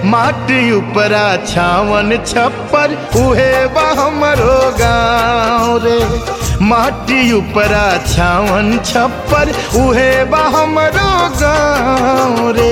माटी उपरा छावन छप्पर उहे बा हमरो गाँव रे। माटी उपरा छावन छप्पर उहे बा हमरो गाँव रे।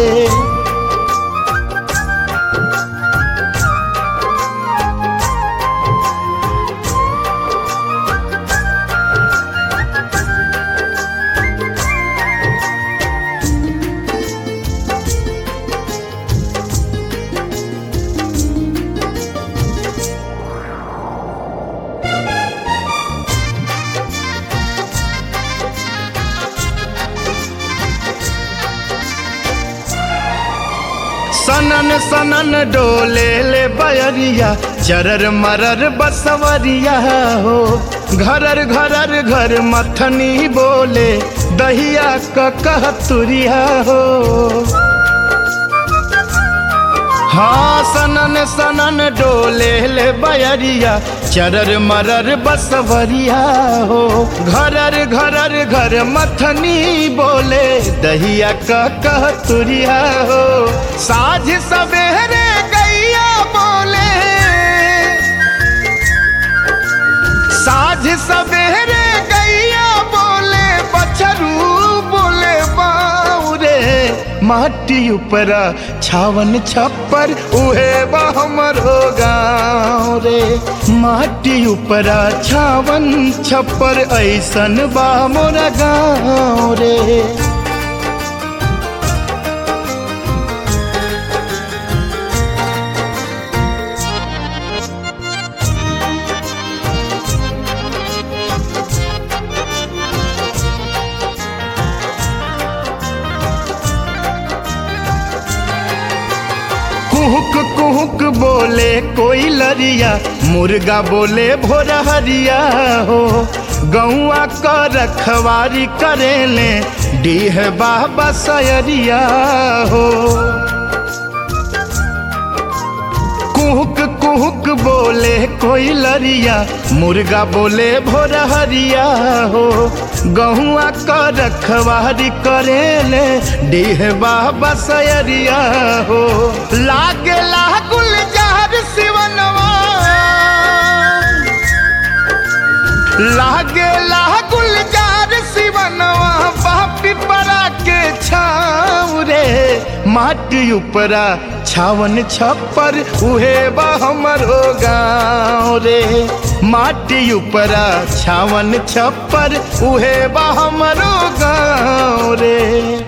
सनन सनन डोले ले बयरिया चरर मरर बसवरिया हो। घरर घरर घर मथनी बोले दहिया का कहतुरिया हो। हाँ सनन सनन डोले ले बयरिया चरर मरर बसवरिया हो। घरर घरर घर मथनी बोले दहिया का कहतुरिया हो। साझ सवेरे गैया बोले, साझ सवेरे गैया बोले बछरू बोले बाउरे। माटी उपरा छावन छप्पर उहे बा हमरो गाँव रे। माटी उपरा छावन छप्पर ऐसन बा मोरा गाँव रे। कुहुक कुहुक बोले कोई लरिया मुर्गा बोले भोरहरिया हो। गौआ का रखवारी करेले डीह बाबा सयरिया हो। कुहुक कुहुक बोले कोई लरिया मुर्गा बोले भोरहरिया हो। गहुआ का रखवारी करेले डीह बाबा सयरिया हो। लागे गुलजार सिवनवा, लागे गुलजार सिवनवा बापी परा के छाव रे। माटी उपरा छावन छप्पर उहे बा हमरो गाँव रे। माटी उपरा छावन छप्पर उहे बा हमरो गाँव रे।